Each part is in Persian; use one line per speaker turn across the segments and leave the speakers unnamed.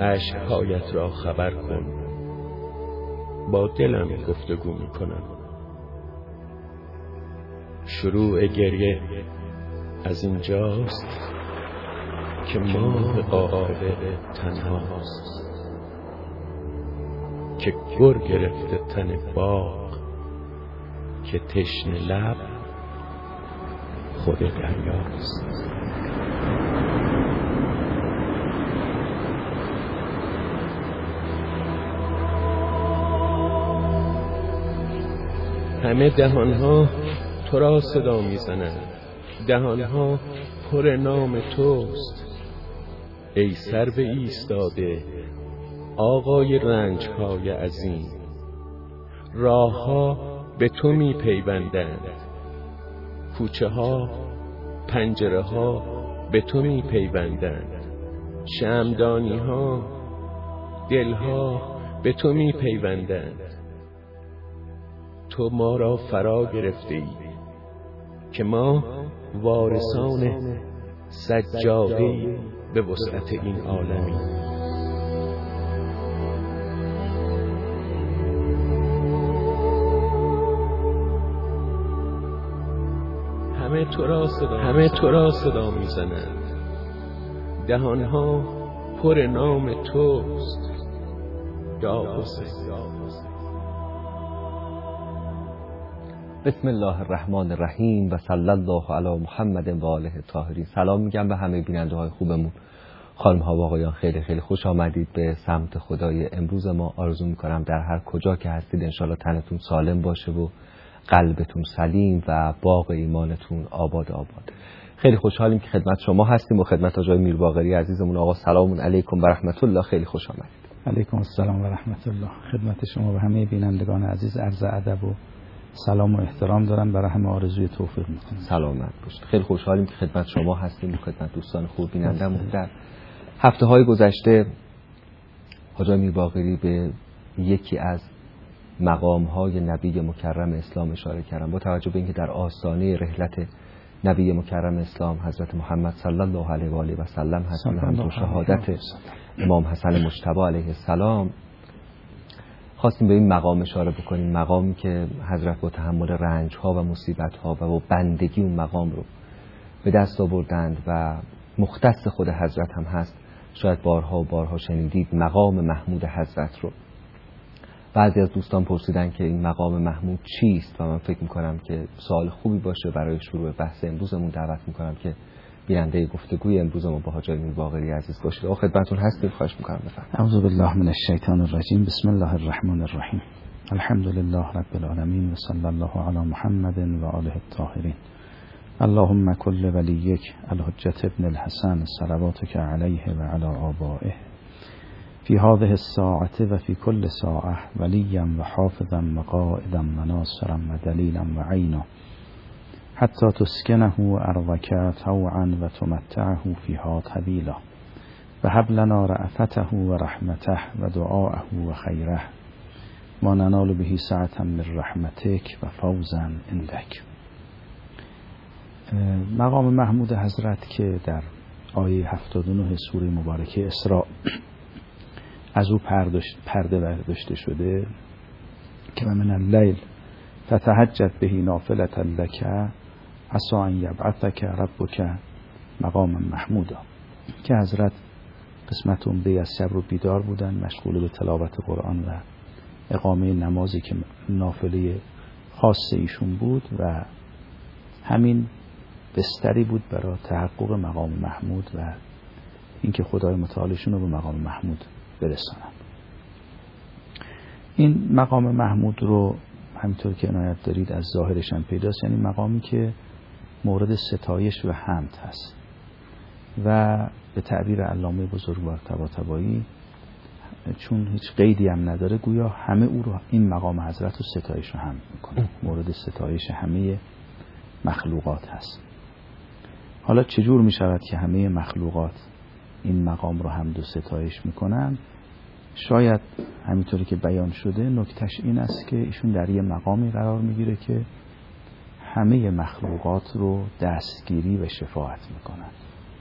اشک‌هایت را خبر کن، با دلم گفتگو میکنم. شروع گریه از اینجاست که ماه عاقبه تنهاست، که گر گرفته تن باغ، که تشنه لب خود دریاست. همه دهانها تو را صدا میزنند، دهانها پر نام توست. ای سر به ایستاده آقای رنج‌های عظیم، راهها به تو میپیوندند، کوچه ها پنجره ها به تو میپیوندند، شمعدانی ها دلها به تو میپیوندند. تو ما را فرا گرفته ای که ما وارثان سجاده‌ای به وسعت این عالمی. همه تو را صدا میزنند، دهانها پر نام توست. یا حسین.
بسم الله الرحمن الرحیم و صلی الله علی محمد و آله الطاهرین. سلام میگم به همه بیننده های خوبمون. خانم ها و آقایان، خیلی خیلی خوش آمدید به سمت خدای امروز ما. آرزو میکنم در هر کجا که هستید انشالله تنتون سالم باشه و قلبتون سلیم و باغ ایمانتون آباد آباد. خیلی خوشحالیم که خدمت شما هستیم و خدمت آقای میرباقری عزیزمون. آقا سلام علیکم و رحمت الله، خیلی خوش آمدید.
علیکم السلام و رحمت الله. خدمت شما و همه بینندگان عزیز عرض ادب و سلام و احترام دارم، برای همه آرزوی توفیق میکنم.
سلامت باشید. خیلی خوشحالیم که خدمت شما هستیم و خدمت دوستان خوب بینندمون. در هفته‌های گذشته حاجی میرباقری به یکی از مقام‌های نبی مکرم اسلام اشاره کردم، با توجه به اینکه در آستانه رحلت نبی مکرم اسلام حضرت محمد صلی الله علیه و آله و سلم هستیم، همچون شهادت امام حسن مجتبی علیه السلام. خواستیم به این مقام اشاره بکنیم، مقامی که حضرت با تحمل رنج‌ها و مصیبت‌ها و با بندگی اون مقام رو به دست آوردند و مختص خود حضرت هم هست. شاید بارها و بارها شنیدید مقام محمود حضرت رو. بعضی از دوستان پرسیدن که این مقام محمود چیست و من فکر میکنم که سوال خوبی باشه برای شروع بحث امروزمون. دعوت میکنم که بیننده گفتگوی امروز ما با حاجی میرباقری عزیز باشید. آقا خدمتتون هستیم، خواهش میکنم بفرمایید.
اعوذ بالله من الشیطان الرجیم. بسم الله الرحمن الرحیم. الحمد لله رب العالمین و صلی الله علی محمد و آله الطاهرین. اللهم کل ولیک الحجة ابن الحسن صلواتک علیه و علی آبائه فی هذه الساعة و فی کل ساعة ولیا و حافظا و قائدا و ناصرا و دلیلا و عینا حتی تسکنه ارضک طوعا و تمتعه فیها طویلا و هب لنا رأفته و رحمته و دعاءه و خیره ما ننال به سعة من رحمتک و فوزا عندک. مقام محمود حضرت که در آیه 79 سوره مبارکه اسراء از او پرده برداشته شده که من اللیل فتهجد به نافلة لک عسى ان یبعثک ربک مقام محمودا، که حضرت قسمت عمده از شب رو بیدار بودن، مشغول به تلاوت قرآن و اقامه نمازی که نافله خاص ایشون بود و همین بستری بود برای تحقق مقام محمود و اینکه خدای متعالشون رو به مقام محمود برسانن. این مقام محمود رو همینطور که عنایت دارید از ظاهرش هم پیداست، یعنی مقامی که مورد ستایش و حمد هست و به تعبیر علامه بزرگوار طباطبایی چون هیچ قیدی هم نداره گویا همه او رو، این مقام حضرت رو ستایش و حمد میکنه، مورد ستایش همه مخلوقات هست. حالا چجور میشود که همه مخلوقات این مقام رو حمد و ستایش میکنن؟ شاید همینطوری که بیان شده نکتهش این است که ایشون در یه مقامی قرار میگیره که همه مخلوقات رو دستگیری و شفاعت میکنن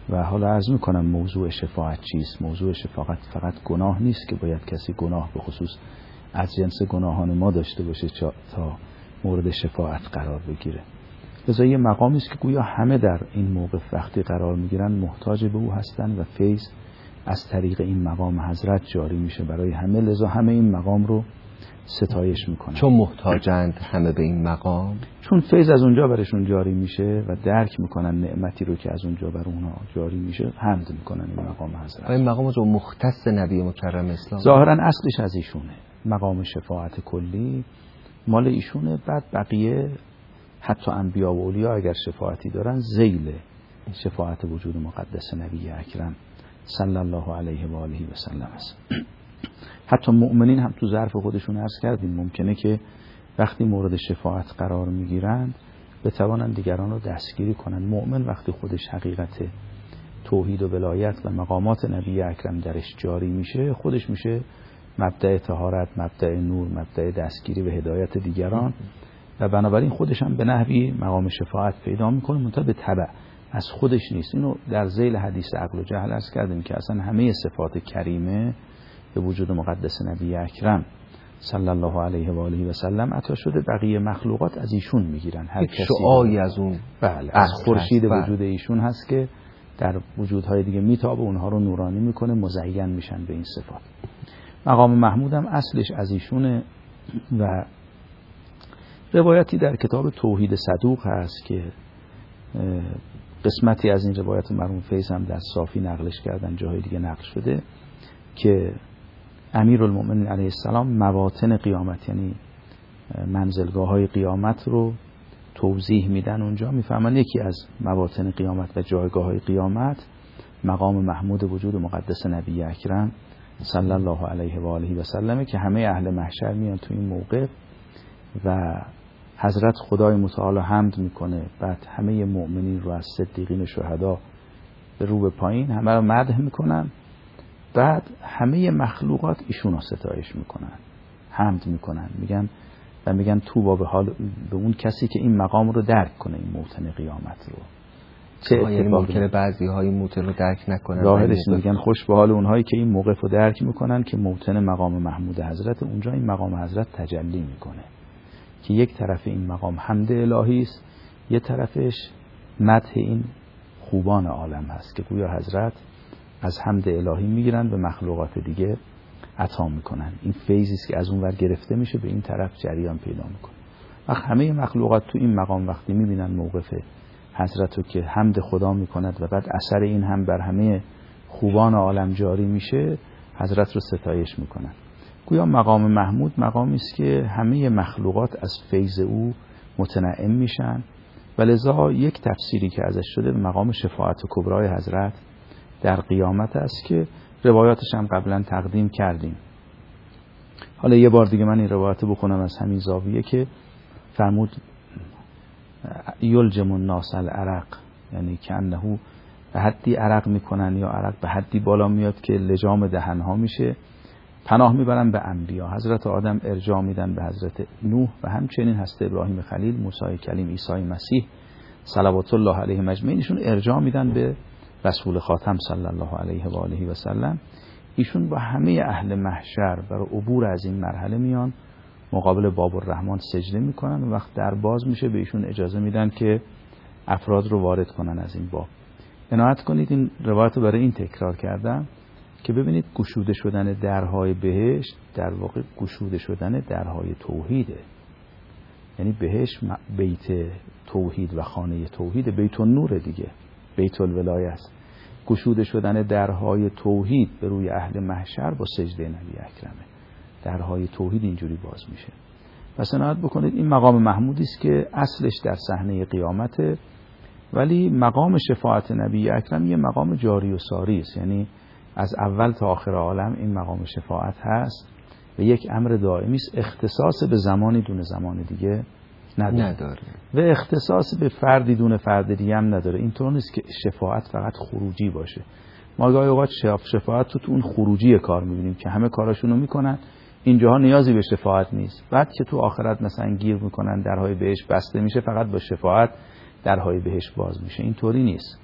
و حالا عرض میکنم موضوع شفاعت چیست. موضوع شفاعت فقط گناه نیست که باید کسی گناه به خصوص از جنس گناهان ما داشته باشه تا مورد شفاعت قرار بگیره. لذا یه مقامی است که گویا همه در این موقف وقتی قرار میگیرن محتاج به او هستن و فیض از طریق این مقام حضرت جاری میشه برای همه. لذا همه این مقام رو ستایش میکنن.
چون محتاجند همه به این مقام،
چون فیض از اونجا برشون جاری میشه و درک میکنن نعمتی رو که از اونجا بر اونها جاری میشه، حمد میکنن این مقام حضرت.
این مقام رو مختص نبی مکرم اسلام
ظاهرا اصلش از ایشونه، مقام شفاعت کلی مال ایشونه. بعد بقیه حتی انبیا و اولیا اگر شفاعتی دارن ذیل شفاعت وجود مقدس نبی اکرم صلی الله علیه و آله و سلم است. حتی مؤمنین هم تو ظرف خودشون عرض کردیم ممکنه که وقتی مورد شفاعت قرار میگیرند بتوانند دیگران رو دستگیری کنند. مؤمن وقتی خودش حقیقت توحید و ولایت و مقامات نبی اکرم درش جاری میشه، خودش میشه مبدأ طهارت، مبدأ نور، مبدأ دستگیری و هدایت دیگران و بنابراین خودش هم به نحوی مقام شفاعت پیدا میکنه، منتها به تبع از خودش نیست. اینو در ذیل حدیث عقل و جهل عرض کردیم که اصلا همه صفات کریمه به وجود مقدس نبی اکرم صلی الله علیه و آله و سلم عطا شده، بقیه مخلوقات از ایشون میگیرن. هر کسی
شعاعی از اون
بله از خورشید وجود ایشون هست که در وجودهای دیگه میتابه، اونها رو نورانی میکنه، مزین میشن به این صفات. مقام محمود هم اصلش از ایشونه و روایتی در کتاب توحید صدوق هست که قسمتی از این روایت مرحوم فیض هم در صافی نقلش کردن، جاهای دیگه نقل شده که امیرالمؤمنین علیه السلام مواطن قیامت یعنی منزلگاه های قیامت رو توضیح میدن. اونجا میفهمن یکی از مواطن قیامت و جایگاه های قیامت مقام محمود وجود مقدس نبی اکرم صلی الله علیه و آله و سلم که همه اهل محشر میان تو این موقع و حضرت خدای متعال حمد میکنه، بعد همه مؤمنین رو از صدیقین و شهدا به رو به پایین همه رو مدح میکنن، بعد همه مخلوقات ایشون رو ستایش میکنن، حمد میکنن، میگن توبا به اون کسی که این مقام رو درک کنه، این موطن قیامت رو.
یعنی ممکنه بعضی های موطن رو درک نکنن،
ظاهرش میگن خوش به حال اونهایی که این موقف رو درک میکنن که موطن مقام محمود حضرت، اونجا این مقام حضرت تجلی میکنه که یک طرف این مقام حمد الهی است، یه طرفش مدح این خوبان عالم هست که گویا حضرت از حمد الهی میگیرن به مخلوقات دیگه عطا میکنن. این فیضی است که از اون ور گرفته میشه به این طرف جریان پیدا میکنه. وقت همه مخلوقات تو این مقام وقتی میبینن موقف حضرت رو که حمد خدا میکند و بعد اثر این هم بر همه خوبان عالم جاری میشه، حضرت رو ستایش میکنن. گویا مقام محمود مقامی است که همه مخلوقات از فیض او متنعم میشن و لذا یک تفسیری که ازش شده به مقام شفاعت کبرای حضرت در قیامت است که روایاتش هم قبلا تقدیم کردیم. حالا یه بار دیگه من این روایت بخونم از همین زاویه که فرمود یلجم الناس العرق، یعنی که انه به حدی عرق میکنن یا عرق به حدی بالا میاد که لجام دهنها میشه، پناه میبرن به انبیا. حضرت آدم ارجاع میدن به حضرت نوح و همچنین حضرت ابراهیم خلیل، موسی کلیم، عیسی مسیح صلوات الله علیهم اجمعین، ایشون ارجاع میدن به رسول خاتم صلی الله علیه و آله و سلم. ایشون با همه اهل محشر برای عبور از این مرحله میان مقابل باب الرحمن سجده میکنن و وقت در باز میشه به ایشون اجازه میدن که افراد رو وارد کنن از این باب. عنایت کنید این روایت رو برای این تکرار کردم که ببینید گشوده شدن درهای بهشت در واقع گشوده شدن درهای توحیده. یعنی بهشت بیت توحید و خانه توحید، بیت النور دیگه، بیت الولایه است. گشوده شدن درهای توحید به روی اهل محشر با سجده نبی اکرمه. درهای توحید اینجوری باز میشه. پس عنایت بکنید این مقام محمودی است که اصلش در صحنه قیامته، ولی مقام شفاعت نبی اکرم یه مقام جاری و ساری است. یعنی از اول تا آخر عالم این مقام شفاعت هست و یک امر دائمی است، اختصاص به زمانی دون زمان دیگه نداره و اختصاص به فردی دون فرد دیگه هم نداره. اینطور نیست که شفاعت فقط خروجی باشه. ما گاهی اوقات شفاعت تو اون خروجی کار می‌بینیم که همه کاراشونو میکنن، اینجاها نیازی به شفاعت نیست. بعد که تو آخرت مثلا گیر میکنن، درهای بهشت بسته میشه، فقط با شفاعت درهای بهشت باز میشه. اینطوری نیست.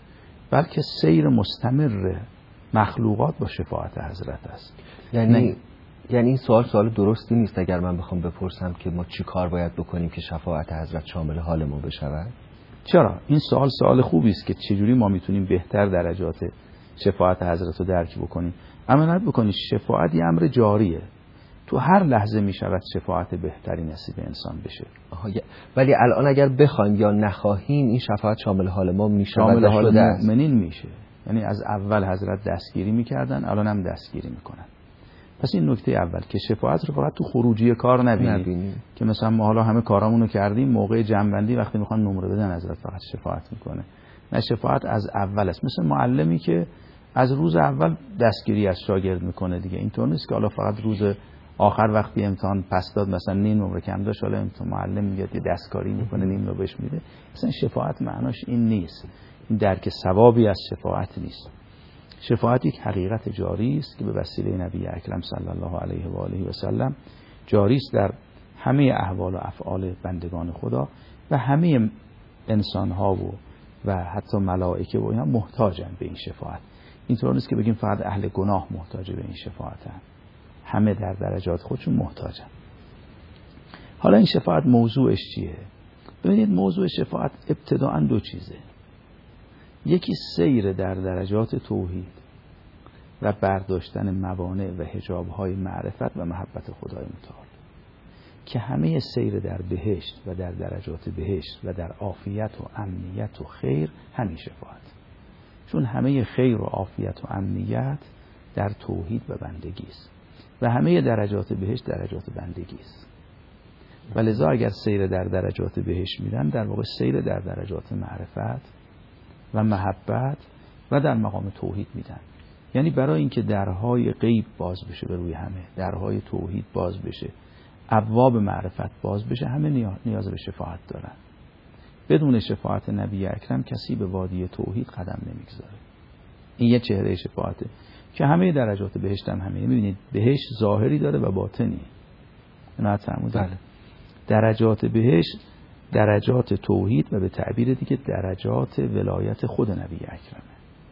بلکه سیر مستمر مخلوقات با شفاعت حضرت است.
یعنی این سوال درستی نیست اگر من بخوام بپرسم که ما چی کار باید بکنیم که شفاعت حضرت شامل حال ما بشود؟
چرا؟ این سوال خوبی است که چجوری ما میتونیم بهتر درجات شفاعت حضرت رو درک بکنیم. امانت بکنید شفاعت یه امر جاریه، تو هر لحظه میشود شفاعت بهتری نصیب انسان بشه.
ولی الان اگر بخوایم یا نخواهیم این شفاعت شامل حال ما میشود؟
شامل حال مؤمنین میشه. یعنی از اول حضرت دستگیری میکردن، الان هم دستگیری میکنن. پس این نکته اول که شفاعت رو فقط تو خروجی کار نبینید که مثلا ما حالا همه کارامون رو کردیم، موقع جمع‌بندی وقتی میخوان نمره بدن حضرت فقط شفاعت میکنه. نه، شفاعت از اول است. مثل معلمی که از روز اول دستگیری از شاگرد میکنه دیگه. اینطور نیست که حالا فقط روز آخر وقتی امتحان پس داد مثلا نیم نمره کم داشت حالا امتحان معلم میاد یه دستکاری میکنه نیم نمره بهش میده. مثلا شفاعت معناش این نیست. این درک ثوابی از شفاعت نیست. شفاعت یک حقیقت جاری است که به وسیله نبی اکرم صلی الله علیه و آله و سلم جاری است در همه احوال و افعال بندگان خدا و همه انسان ها و حتی ملائکه و اینا محتاجن به این شفاعت. اینطور نیست که بگیم فقط اهل گناه محتاج به این شفاعتن، همه در درجات خودشون محتاجن. حالا این شفاعت موضوعش چیه؟ ببینید موضوع شفاعت ابتداءً دو چیزه. یکی سیر در درجات توحید و برداشتن موانع و حجاب‌های معرفت و محبت خدای متعال که همه سیر در بهشت و در درجات بهشت و در عافیت و امنیت و خیر همین شفاعت، چون همه خیر و عافیت و امنیت در توحید و بندگی است و همه درجات بهشت درجات بندگی است. ولذا اگر سیر در درجات بهشت میرن در واقع سیر در درجات معرفت و محبت و در مقام توحید میدن. یعنی برای اینکه درهای غیب باز بشه به روی همه، درهای توحید باز بشه، ابواب معرفت باز بشه، همه نیاز به شفاعت دارن. بدون شفاعت نبی اکرم کسی به وادی توحید قدم نمیگذاره. این یه چهره شفاعته که همه درجات بهشت هم همه. میبینید بهشت ظاهری داره و باطنی. اینا فرمودن درجات بهشت درجات توحید و به تعبیر دیگه درجات ولایت خود نبی اکرمه،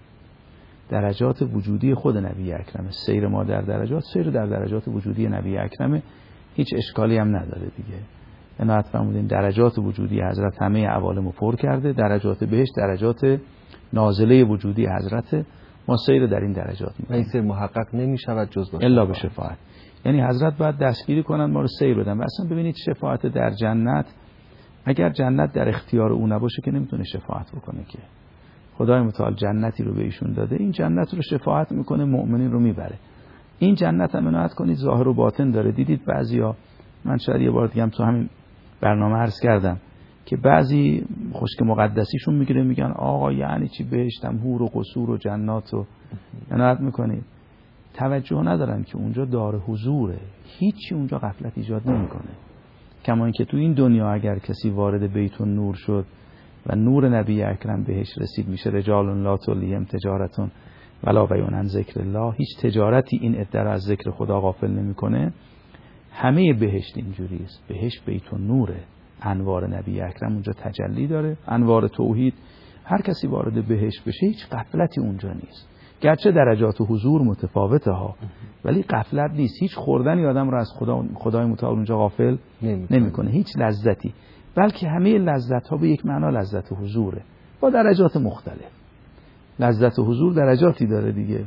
درجات وجودی خود نبی اکرمه. سیر ما در درجات سیر در درجات وجودی نبی اکرمه، هیچ اشکالی هم نداره دیگه. عنایت فرمودین درجات وجودی حضرت همه عوالمو پر کرده، درجات بهشت درجات نازله وجودی حضرت، ما سیر در این درجات میکنیم.
این سیر محقق نمیشود جز با
الا به شفاعت. یعنی حضرت باید دستگیری کنن ما رو سیر بدن. و اصلا ببینید شفاعت در جنت، اگر جنت در اختیار او نباشه که نمیتونه شفاعت بکنه که. خدای متعال جنتی رو به ایشون داده، این جنت رو شفاعت میکنه، مؤمنین رو میبره. این جنت هم عنایت کنید ظاهر و باطن داره. دیدید بعضیا، من شاید یه بار دیگه هم تو همین برنامه عرض کردم که بعضی خشک مقدسیشون میگیره میگن آقا یعنی چی بهشتم حور و قصور و جنات و عنایت میکنید. توجه ندارن که اونجا دار حضوره، هیچی اونجا غفلت ایجاد نمیکنه. کما اینکه تو این دنیا اگر کسی وارد بیت النور شد و نور نبی اکرم بهش رسید، میشه رجال لا تلهیهم تجارت ولا بیع عن ذکر الله. هیچ تجارتی این عده را از ذکر خدا غافل نمیکنه. همه بهشت اینجوری است. بهشت بیت النوره، انوار نبی اکرم اونجا تجلی داره، انوار توحید. هر کسی وارد بهشت بشه هیچ غفلتی اونجا نیست. گرچه درجات حضور متفاوته ها، ولی غفلت نیست. هیچ خوردنی آدم رو از خدای متعال اونجا غافل نمیکنه، هیچ لذتی. بلکه همه لذت ها به یک معنا لذت حضوره با درجات مختلف. لذت حضور درجاتی داره دیگه.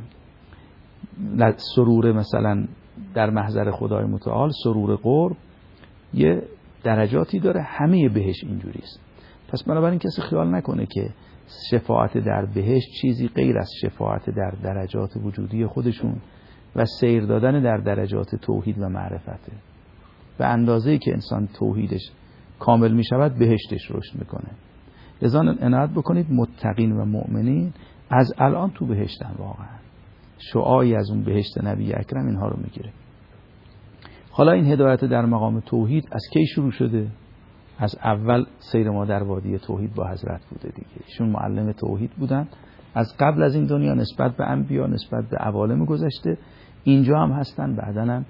سرور مثلا در محضر خدای متعال، سرور قرب یه درجاتی داره. همه بهش اینجوری است. پس بنابراین کسی خیال نکنه که شفاعت در بهشت چیزی غیر از شفاعت در درجات وجودی خودشون و سیر دادن در درجات توحید و معرفته. به اندازه‌ای که انسان توحیدش کامل می شود بهشتش رشد میکنه. لذا عنایت بکنید متقین و مؤمنین از الان تو بهشتن. واقعا شعاعی از اون بهشت نبی اکرم اینها رو میگیره. حالا این هدایت در مقام توحید از کی شروع شده؟ از اول سیر ما در وادی توحید با حضرت بوده دیگه. ایشون معلم توحید بودن از قبل از این دنیا، نسبت به انبیا، نسبت به عوالم گذشته. اینجا هم هستن، بعدن هم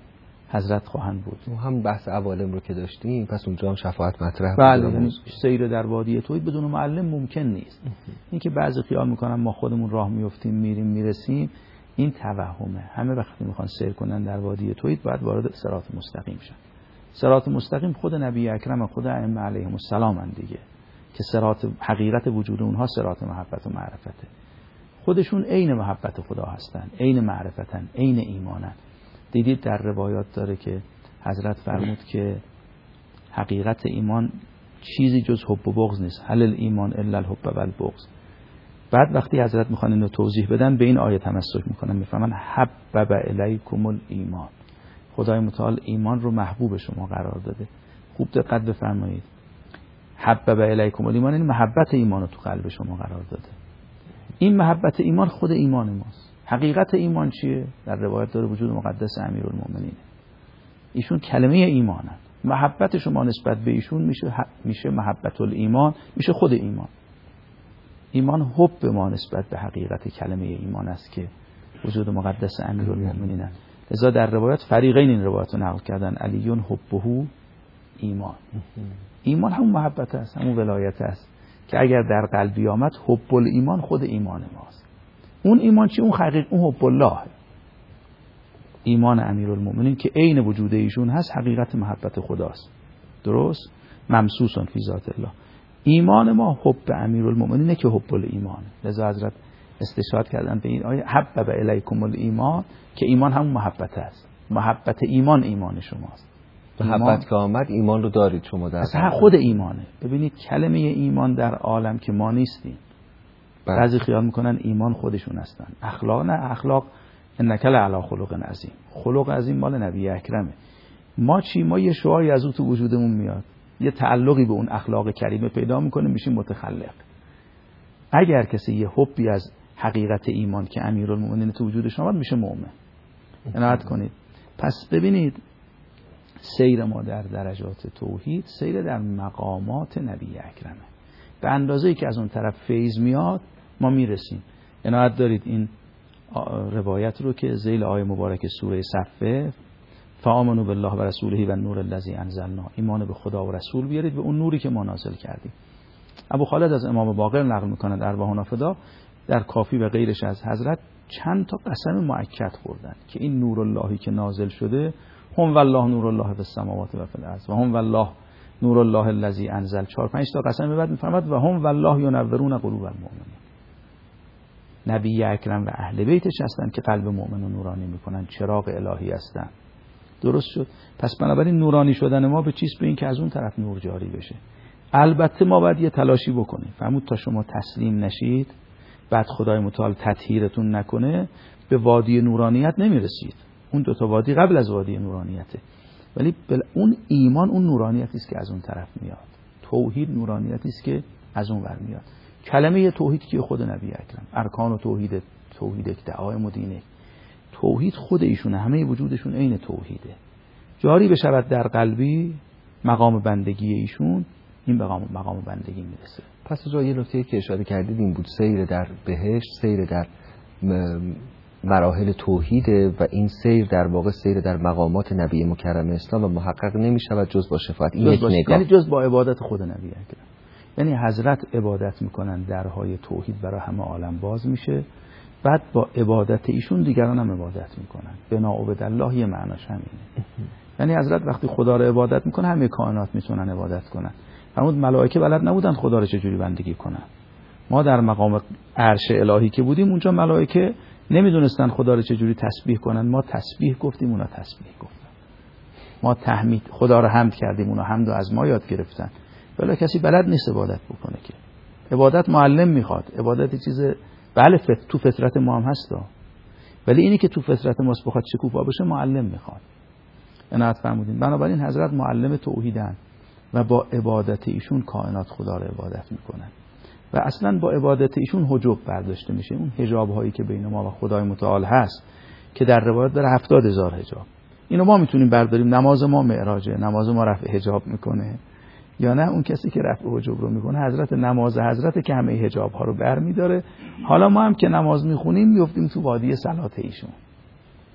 حضرت خواهند بود.
هم بحث عوالم رو که داشتیم، پس اونجا هم شفاعت مطرح بود.
بله، یعنی سیر در وادی توحید بدون معلم ممکن نیست. این که بعضی خیال میکنن ما خودمون راه میافتیم میریم میرسیم، این توهمه. همه وقتی میخوان سیر کنن در وادی توحید باید وارد صراط مستقیم شن. صراط مستقیم خود نبی اکرم، خود ائمه علیهم السلام دیگه، که صراط حقیقت وجود اونها صراط محبت و معرفته. خودشون عین محبت خدا هستن، عین معرفتن، عین ایمانن. دیدید در روایات داره که حضرت فرمود که حقیقت ایمان چیزی جز حب و بغض نیست. هل الایمان الا الحب و البغض. بعد وقتی حضرت میخوان اینو توضیح بدن به این آیه تمسک میکنن، میفهمن حبب الیکم الایمان، خدای متعال ایمان رو محبوب شما قرار داده. خوب دقت بفرمایید، حبب الیکم الایمان این محبت ایمان رو تو قلب شما قرار داده. این محبت ایمان خود ایمان ماست. حقیقت ایمان چیه؟ در روایت داره وجود مقدس امیرالمومنین، ایشون کلمه ایمانن. محبت شما نسبت به ایشون میشه محبت الایمان، میشه خود ایمان. ایمان حب ما نسبت به حقیقت کلمه ایمان است که وجود مقدس امیرالمومنین است. لذا در روایت فریقین این روایت رو نقل کردن، علیون حبه ایمان. ایمان همون محبت است، همون ولایت است که اگر در قلبی آمد حب الایمان خود ایمان ماست. اون ایمان چی؟ اون حب الله، ایمان امیرالمومنین که عین وجود ایشون هست، حقیقت محبت خداست. درست؟ ممسوسون فی ذات الله. ایمان ما حب امیرالمومنینه که حب الایمان. لذا حضرت استشهاد کردن به این آیه حبب الیکم الایمان، که ایمان همون محبت است. محبت ایمان شماست.
محبت که آمد ایمان رو دارید شما در
اصلا خود ایمانه. ببینید کلمه ایمان در عالم که ما نیستیم. بعضی خیال میکنن ایمان خودشون هستن. اخلاق نه، اخلاق انک لعلی خلق عظیم. خلق عظیم مال نبی اکرمه. ما چی؟ ما یه شعاری از او تو وجودمون میاد، یه تعلقی به اون اخلاق کریمه پیدا میکنه، میشیم متخلق. اگر کسی یه حبی از حقیقت ایمان که امیرالمومنین تو وجودش آمد، میشه مؤمن. عنایت کنید. پس ببینید سیر ما در درجات توحید سیر در مقامات نبی اکرمه. به اندازه‌ای که از اون طرف فیض میاد ما میرسیم. عنایت دارید این روایت رو که ذیل آیه مبارک سوره صفه، فآمنوا بالله و رسوله و النور الذی انزلنا، ایمان به خدا و رسول بیارید، به اون نوری که ما نازل کردیم. ابو خالد از امام باقر نقل میکنه در ارواح نافدا، در کافی و غیرش از حضرت چند تا قسم مؤکد خوردن که این نور اللهی که نازل شده، هم والله نور الله فی السماوات و فی الارض و هم والله نور الله الذی انزل، 4-5 تا قسم بعد میفرماد و هم والله ینورون قلوب المؤمنین. نبی اکرم و اهل بیتش هستن که قلب مؤمن رو نورانی میکنن، چراغ الهی هستن. درست شد؟ پس بنابراین نورانی شدن ما به چیز، به این که از اون طرف نور جاری بشه. البته ما باید یه تلاشی بکنیم. فرمود تا شما تسلیم نشید، بعد خدای متعال تطهیرتون نکنه، به وادی نورانیت نمیرسید. اون 2 تا وادی قبل از وادی نورانیته. ولی اون ایمان اون نورانیتی است که از اون طرف میاد. توحید نورانیتی است که از اون ور میاد. کلمه توحید که خود نبی اکرم، ارکان و توحید دعایم و دینه، توحید خود ایشونه، همه وجودشون عین توحیده. جاری بشود در قلبی مقام بندگی ایشون، این به مقام بندگی میرسه.
پس جا یه نکته که اشاره کردید این بود، سیر در بهشت، سیر در مراحل توحیده و این سیر در واقع سیر در مقامات نبی مکرم اسلام و محقق نمیشود جز با شفاعت. این یک نگاه،
یعنی جز با عبادت خود نبی اکرم. یعنی حضرت عبادت میکنن، درهای توحید برای همه عالم باز میشه، بعد با عبادت ایشون دیگران هم عبادت میکنن. بنا عبد الله یه معناش همینه. یعنی حضرت وقتی خدا رو عبادت میکنه همه کائنات میتونن عبادت کنن. فرمود ملائکه بلد نبودن خدا رو چجوری بندگی کنن. ما در مقام عرش الهی که بودیم اونجا ملائکه نمیدونستن خدا رو چجوری تسبیح کنن. ما تسبیح گفتیم، اونا تسبیح گفتن. ما تحمید خدا رو حمد کردیم، اونا حمد رو از ما یاد گرفتن. ولی کسی بلد نیست عبادت بکنه که. عبادت معلم میخواد. عبادت چیز بله تو فطرت ما هم هستا، ولی اینی که تو فطرت ماست بخواد شکوفا بشه معلم میخواد. عنایت فرمودین. بنابراین حضرت معلم توحیدن و با عبادت ایشون کائنات خدا رو عبادت میکنن و اصلا با عبادت ایشون حجاب برداشته میشه. اون حجاب هایی که بین ما و خدای متعال هست که در روایت داره 70,000 حجاب، اینو ما میتونیم برداریم. نماز ما معراجه، نماز ما رفع حجاب میکنه یا نه؟ اون کسی که رفع حجاب رو میکنه حضرت، نماز حضرت که همه حجاب ها رو برمیداره. حالا ما هم که نماز میخونیم میافتیم تو وادی صلات ایشون.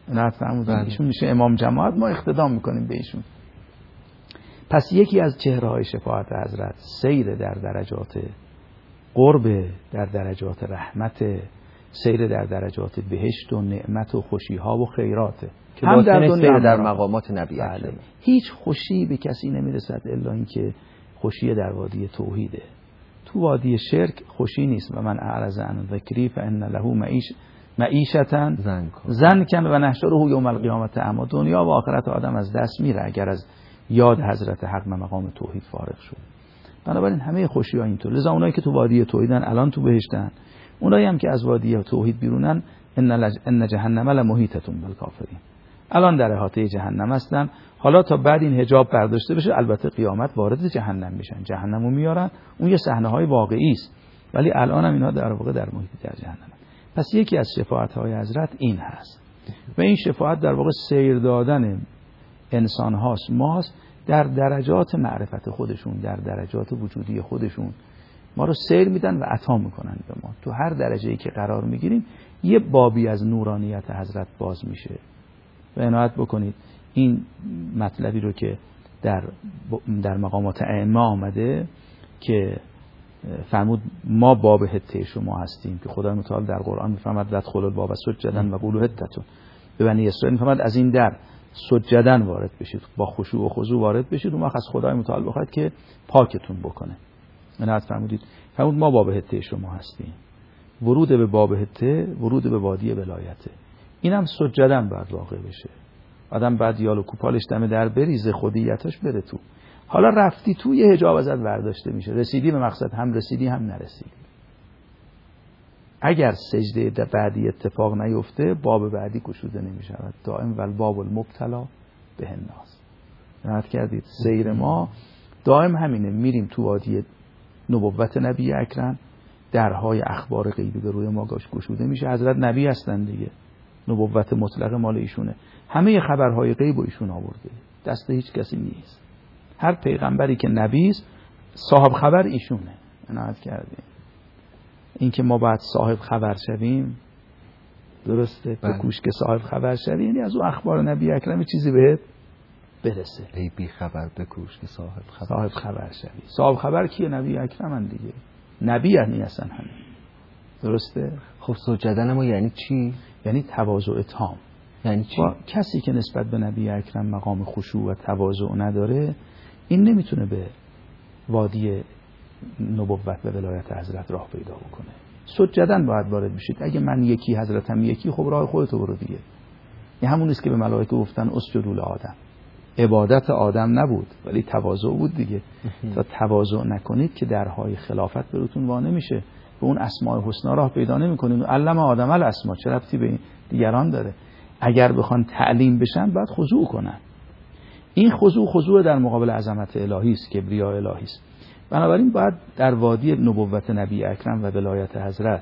عنایت فرمودید. ایشون میشه امام جماعت، ما اقتدا میکنیم به ایشون. پس یکی از چهره‌های شفاعت حضرت سیر در درجات قرب، در درجات رحمت، سیر در درجات بهشت و نعمت و خوشی‌ها و خیرات،
که هم در دنیا در مقامات نبی اکرم.
هیچ خوشی به کسی نمیرسد الا اینکه خوشی در وادی توحیده. تو وادی شرک خوشی نیست. و من اعرض عن ذکری فان له معیشة ضنکا و نحشره یوم القیامة اعمی. دنیا و آخرت آدم از دست میره اگر از یاد حضرت حق و مقام توحید فارغ شد. بنابراین همه خوشی ها اینطور. لذا اونایی که تو وادی توحیدن الان تو بهشتن، اونایی هم که از وادی توحید بیرونن ان جهنم لمحیطة بالکافرین، الان در احاطه جهنم هستن. حالا تا بعد این حجاب برداشته بشه البته قیامت وارد جهنم میشن، جهنمو میارن، اون یه صحنه های واقعی است، ولی الان هم اینا در واقع در محیط در جهنم. پس یکی از شفاعت های حضرت این هست و این شفاعت در واقع سیر دادن انسان هاست، ماست در درجات معرفت خودشون، در درجات وجودی خودشون ما رو سیر میدن و عطا میکنن به ما. تو هر درجه‌ای که قرار میگیریم یه بابی از نورانیت حضرت باز میشه. و عنایت بکنید این مطلبی رو که در مقامات ائمه آمده که فرمود ما باب حته شما هستیم، که خدای متعال در قرآن میفرماد ادخلوا الباب سجدا و قولوا حته. به بنی اسرائیل میفرماد از این در سجدن وارد بشید، با خشوع و خضوع وارد بشید، اون وقت از خدای متعال بخواید که پاکتون بکنه. عنایت فرمود ما باب حته شما هستیم. ورود به باب حته ورود به وادی ولایته. اینم سجدن باید واقع بشه. آدم بعد یال و کوپالش دم در بریزه، خودیتاش بره تو. حالا رفتی تو یه حجاب ازت برداشته میشه، رسیدی به مقصد، هم رسیدی هم نرسیدی. اگر سجده بعدی اتفاق نیفته باب بعدی گشوده نمیشه. دائم والباب المبتلا به الناس. نهاد کردید سیر ما دائم همینه، میریم تو وادی نبوت نبی اکرم، درهای اخبار غیبی به روی ما گشوده میشه. حضرت نبی هستن دیگه، نبوت مطلق مال ایشونه، همه خبرهای غیب و ایشون آورده، دست هیچ کسی نیست. هر پیغمبری که نبی است صاحب خبر ایشونه. عنایت کردیم این که ما باید صاحب خبر شویم، درسته؟ به کوش که صاحب خبر شویم، یعنی از اون اخبار نبی اکرم چیزی بهت برسه.
ای بی خبر به کوش که
صاحب خبر شوی. صاحب خبر کیه؟ نبی اکرمن دیگه. نبی یعنی اصلا همین، درسته؟
خب سجدن ما یعنی چی؟
یعنی تواضع تام.
یعنی چی؟
کسی که نسبت به نبی اکرم مقام خشوع و تواضع نداره، این نمیتونه به وادی نبوت و ولایت حضرت راه پیدا بکنه. سجدن باید وارد بشید. اگه من یکی حضرتم یکی، خب راه خودتو برو دیگه. این همون است که به ملائکه گفتن اسجدوا لآدم. عبادت آدم نبود ولی تواضع بود دیگه. تا تواضع نکنید که درهای خلافت بهتون وا نمیشه، به اون اسماء الحسنا راه پیدا نمیکنید. علم آدم الاسماء چه ربطی به دیگران داره؟ اگر بخوان تعلیم بشن باید خضوع کنن. این خضوع در مقابل عظمت الهی است، کبریا الهی است. بنابراین باید در وادی نبوت نبی اکرم و ولایت حضرت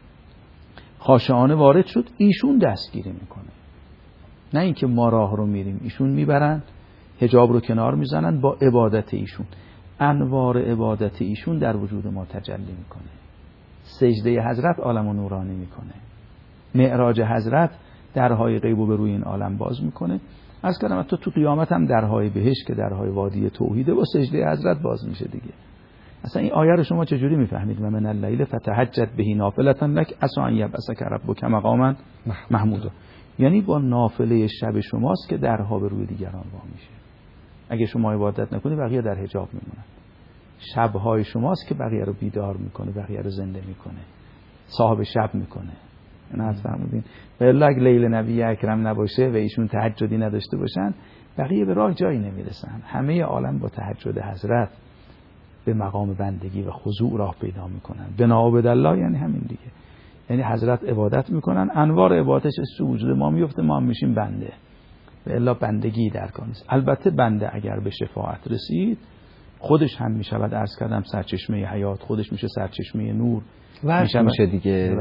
خاشعانه وارد شد. ایشون دستگیری میکنه، نه اینکه ما راه رو میریم، ایشون میبرن، حجاب رو کنار میزنن، با عبادت ایشون انوار عبادت ایشون در وجود ما تجلی میکنه. سجده حضرت عالم نورانی میکنه. معراج حضرت درهای غیب رو به روی این عالم باز میکنه. از کلمه تو قیامت هم درهای بهشت که درهای وادی توحیده با سجده حضرت باز میشه دیگه. اصلا این آیه رو شما چجوری میفهمید؟ و من اللیل فتهجد به نافلة لک عسی ان یبعثک ربک مقاما محمودا. یعنی با نافله شب شماست که درها به روی دیگران وا میشه. اگه شما عبادت نکنی بقیه در حجاب میمونن. شبهای شماست که بقیه رو بیدار میکنه، بقیه رو زنده میکنه، صاحب شب میکنه. نه فرمودین و الا اگه لیل نبی اکرم نباشه و ایشون تهجدی نداشته باشن، بقیه به راه جایی نمیرسن. همه عالم با تهجد حضرت به مقام بندگی و خضوع راه پیدا میکنن. بنابود الله یعنی همین دیگه، یعنی حضرت عبادت میکنن، انوار عبادتش تو وجود ما میفته، ما هم میشیم بنده. و الا بندگی در کار نیست. البته بنده اگر به شفاعت رسید خودش هم میشود، عرض کردم، سرچشمه حیات، خودش میشه سرچشمه نور،
میشه دیگه،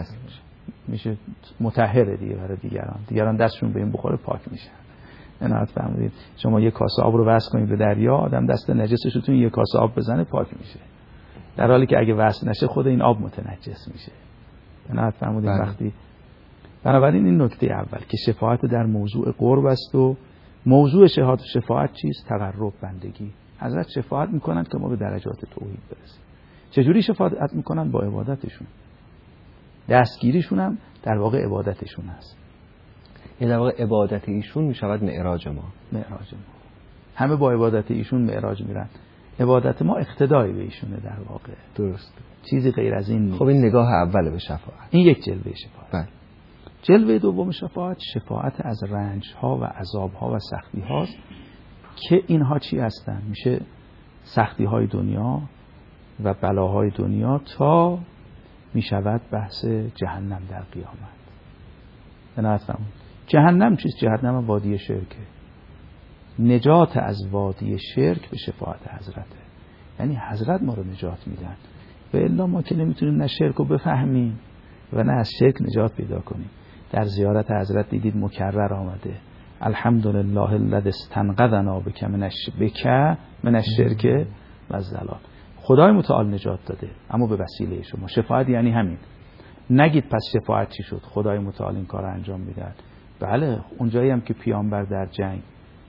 میشه مطهر دیگه برای دیگران دستشون به این بخوره پاک میشن. عنایت فرمودید شما یک کاسه آب رو وصل کنید به دریا، آدم دست نجسش رو تو یک کاسه آب بزنه پاک میشه، در حالی که اگه وصل نشه خود این آب متنجس میشه. عنایت فرمودید وقتی بنابراین این نکته اول که شفاعت در موضوع قرب است و موضوع شفاعت چیست؟ تقرب، بندگی. حضرت شفاعت میکنن که ما به درجات توحید برسیم. چجوری شفاعت میکنن؟ با عبادتشون. دستگیریشون هم در واقع عبادتشون هست.
این در واقع عبادت ایشون میشود معراج ما.
همه با عبادت ایشون معراج میرن. عبادت ما اقتدای به ایشونه در واقع.
درست.
چیزی غیر از این نیست.
خب این نگاه اول به شفاعت.
این یک جلوه شفاعت.
بله.
جلوه دوم شفاعت از رنج ها و عذاب ها و سختی هاست که اینها چی هستن؟ میشه سختی های دنیا و بلاهای دنیا تا میشود بحث جهنم در قیامت. عنایت فرمایید. جهنم چیست؟ جهنم وادی شرکه. نجات از وادی شرک به شفاعت حضرته. یعنی حضرت ما رو نجات میدن. و الا ما که نمیتونیم نه شرک رو بفهمیم و نه از شرک نجات پیدا کنیم. در زیارت حضرت دیدید مکرر آمده الحمدلله الذی استنقذنا بک من الشرک و الضلال. خدای متعال نجات داده اما به وسیله شما. شفاعت یعنی همین. نگید پس شفاعت چی شد؟ خدای متعال این کار انجام میده. بله، اونجایی هم که پیامبر در جنگ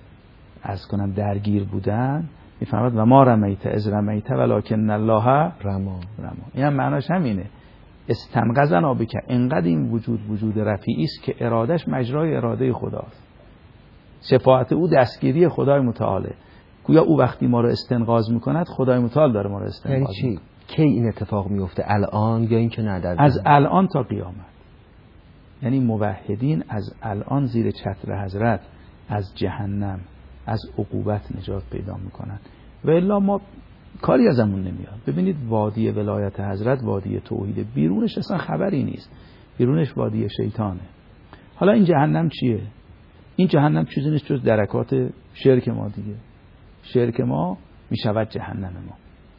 درگیر بودن میفرماد و ما رمیت اذ رمیت ولکن الله رما. این هم معناش همینه. استنقذنا بک، انقدر این وجود رفیعی است که ارادش مجرای اراده خداست. شفاعت او دستگیری خدای متعاله. گویا او وقتی ما رو استنقاذ میکند خدای متعال داره ما رو استنقاذ میکنه.
یعنی چی؟ کی این اتفاق میفته؟ الان یا اینکه نه در
از الان تا قیامت. یعنی موحدین از الان زیر چتر حضرت از جهنم، از عقوبت نجات پیدا میکنن. و الا ما کاری ازمون نمیاد. ببینید وادی ولایت حضرت وادی توحید، بیرونش اصلا خبری نیست. بیرونش وادی شیطانه. حالا این جهنم چیه؟ این جهنم چیزی نیست جز درکات شرک ما دیگه. شرک ما میشود جهنم ما.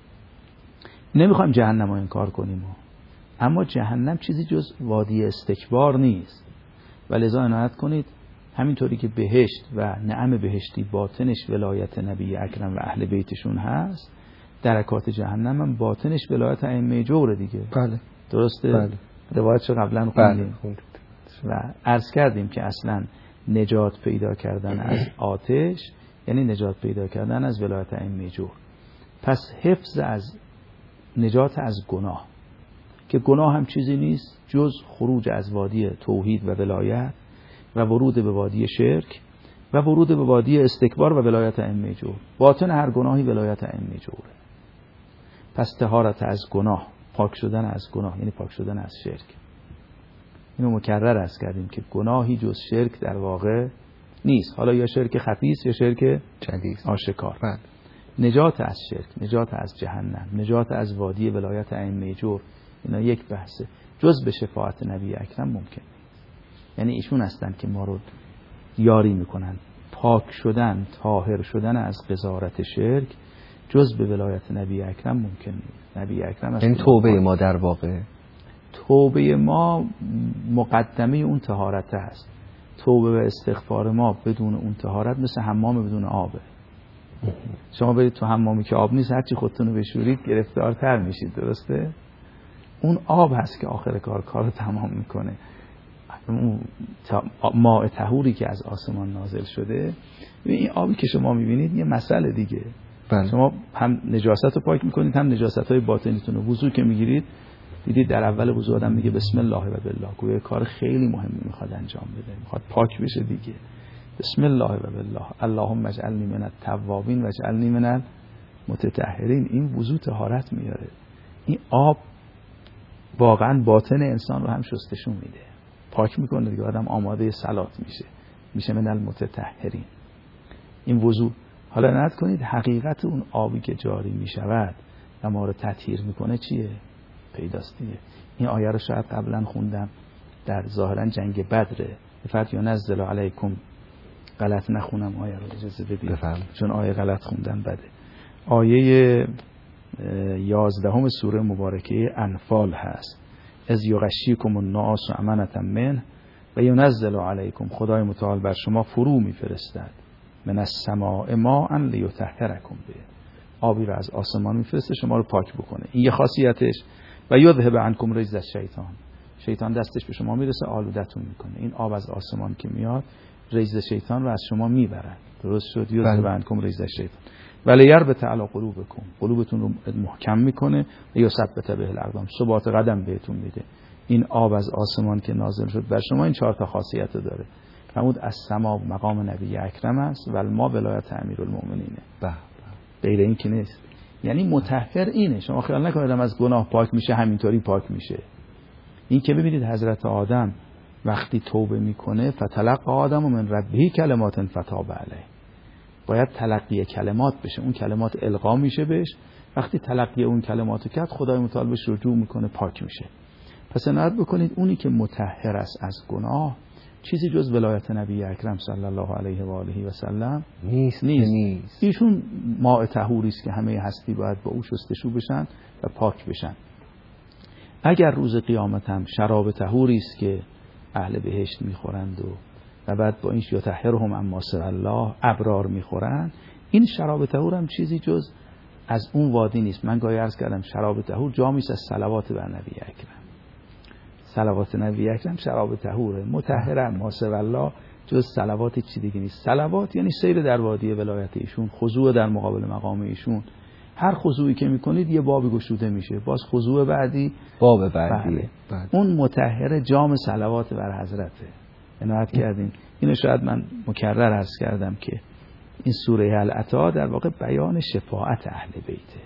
نمیخوایم جهنم رو انکار کنیم اما جهنم چیزی جز وادی استکبار نیست. و لذا عنایت کنید همینطوری که بهشت و نعم بهشتی باطنش ولایت نبی اکرم و اهل بیتشون هست، درکات جهنم هم باطنش ولایت ائمه جور دیگه.
بله.
درسته؟
بله.
روایتش قبلا خوندیم. و عرض کردیم که اصلا نجات پیدا کردن از آتش یعنی نجات پیدا کردن از ولایت ائمه جور. پس حفظ از نجات از گناه، که گناه هم چیزی نیست جز خروج از وادی توحید و ولایت و ورود به وادی شرک و ورود به وادی استکبار و ولایت ائمه جور. باطن هر گناهی ولایت ائمه جوره. پس طهارت از گناه، پاک شدن از گناه یعنی پاک شدن از شرک. اینو مکرر عرض کردیم که گناهی جز شرک در واقع نیست. حالا یا شرک خفیف یا شرک آشکار. نجات از شرک، نجات از جهنم، نجات از وادی ولایت ائمه جور، اینا یک بحثه. جز به شفاعت نبی اکرم ممکن نیست. یعنی ایشون هستن که ما رو یاری میکنن. پاک شدن، طاهر شدن از قذارت شرک جز به ولایت نبی اکرم ممکن نیست. نبی اکرم
این توبه ما در واقع،
توبه ما مقدمه اون طهارت هست. توبه و استغفار ما بدون اون طهارت مثل حمام بدون آبه. شما برید تو حمامی که آب نیست، هرچی خودتون رو بشورید گرفتارتر میشید. درسته؟ اون آب هست که آخر کار تمام میکنه. اون ماء طهوری که از آسمان نازل شده، این آبی که شما میبینید یه مسئله دیگه.
بله.
شما هم نجاست رو پاک میکنید هم نجاست های باطنیتون رو. وضو که میگیرید دیدید در اول وضو آدم میگه بسم الله و بالله، گویا کار خیلی مهمی میخواد انجام بده، میخواد پاک بشه دیگه. بسم الله و بالله اللهم اجعلنی من التوابین و اجعلنی من المتطهرین. این وضو طهارت میاره. این آب واقعا باطن انسان رو هم شستشون میده، پاک میکنه دیگه. آدم آماده صلات میشه من المتطهرین. این وضو. حالا نت کنید حقیقت اون آبی که جاری میشود و ما رو تطهیر میکنه چیه؟ پیداست دیگه. این آیه رو شاید قبلا خوندم در ظاهرا جنگ بدره. فقط ینزل علیکم، غلط نخونم آیه رو، اجازه بدید چون آیه غلط خوندم بده. آیه 11 سوره مبارکه انفال هست. از یغشیکم الناس امنة منه و ینزل علیکم، خدای متعال بر شما فرو میفرستد من السماء ماء لیطهرکم به، آبی رو از آسمان میفرسته شما رو پاک بکنه. این یه خاصیتش. و یذهب عنکم رجز الشیطان، شیطان دستش به شما میرسه آلودتون میکنه. این آب از آسمان که میاد ریز شیطان رو از شما میبره. درست شد؟ یوزب عنکم ریز شیطان ولی یربط علی قلوبکم، قلوبتون رو محکم میکنه یا ثبت به الاقدام، ثبات قدم بهتون میده. این آب از آسمان که نازل شد بر شما این 4 تا خاصیت رو داره. فرمود از سما مقام نبی اکرم است و ما ولایت امیرالمومنینه. غیر این که نیست. یعنی مطهر اینه. شما خیال نکنید از گناه پاک میشه همینطوری پاک میشه. این که ببینید حضرت آدم وقتی توبه میکنه فتلقی آدم من ربه کلمات فتاب علیه، باید تلقی کلمات بشه، اون کلمات القا میشه بهش. وقتی تلقی اون کلمات کرد خدای متعال بهش رجوع میکنه، پاک میشه. پس عنایت بکنید اونی که مطهر است از گناه چیزی جز ولایت نبی اکرم صلی الله علیه و آله و سلم نیست. ایشون ماء طهوری است که همه هستی باید با او شستشو بشن و پاک بشن. اگر روز قیامت هم شراب طهوری است که اهل بهشت میخورند و بعد با این یطهرهم اما سر الله ابرار میخورن، این شراب طهور هم چیزی جز از اون وادی نیست. من گاهی عرض کردم شراب طهور جامی است از صلوات بر نبی اکرم. صلوات نبی اکرم شراب طهوره، مطهر اما سر الله جز صلوات چی دیگه نیست. صلوات یعنی سیر در وادی ولایت ایشون، خضوع در مقابل مقام ایشون. هر خضوعی که میکنید یه بابی گشوده میشه، باز خضوع بعدی
باب بعدی.
اون مطهر جام صلوات بر حضرته. عنایت کردین. اینو شاید من مکرر عرض کردم که این سوره العطا در واقع بیان شفاعت اهل بیته.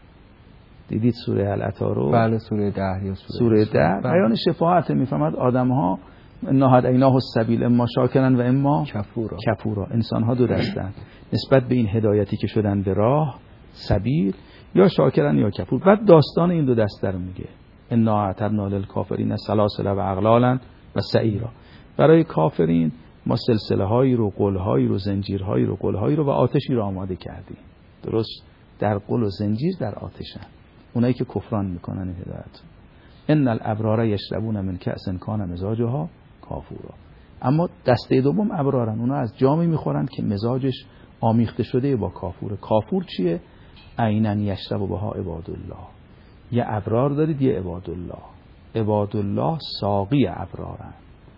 دیدید سوره العطا رو؟
بله، سوره 10 یا
سوره 10 بیان شفاعت. میفهمد آدم‌ها انا هدیناه السبیل اما شاکرا و اما کفورا. انسان‌ها دو دستن نسبت به این هدایتی که شدن به راه سبیل، یا شاکرا یا کفور. بعد داستان این دو دسته رو میگه. انا اعتدنا للکافرین سلاسل و اغلالا و سعیرا. برای کافرین ما سلسله هایی رو، قل هایی رو، زنجیرهایی رو، قل هایی رو و آتشی رو آماده کردیم. درست؟ در قل و زنجیر در آتشن اونایی که کفران میکنن این هدایت. ان الابرار یشربون من کأس کان مزاجها کافورا. اما دسته دوم ابرارن، اونا از جامی میخورن که مزاجش آمیخته شده با کافور. کافور چیه؟ عینا یشرب بها عباد الله. یه ابرار دارید یه عباد الله. عباد الله ساقی ابرارن،